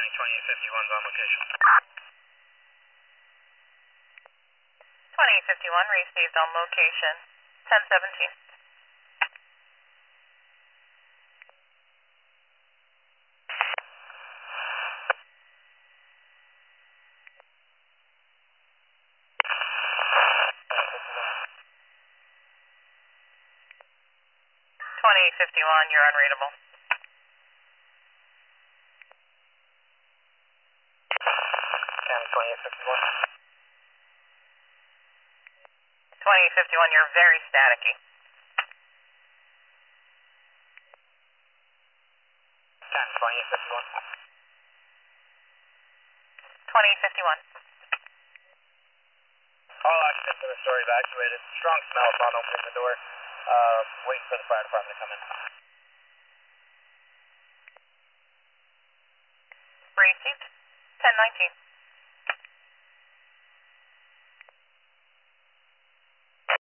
2851's on location. 2851 received on location. 1017. 2851, you're unreadable. And 2851. 2851, you're very staticky. And 2851. 2851. All occupants in the store evacuated. Strong smell upon opening the door. Waiting for the fire department to come in. Received. 1019.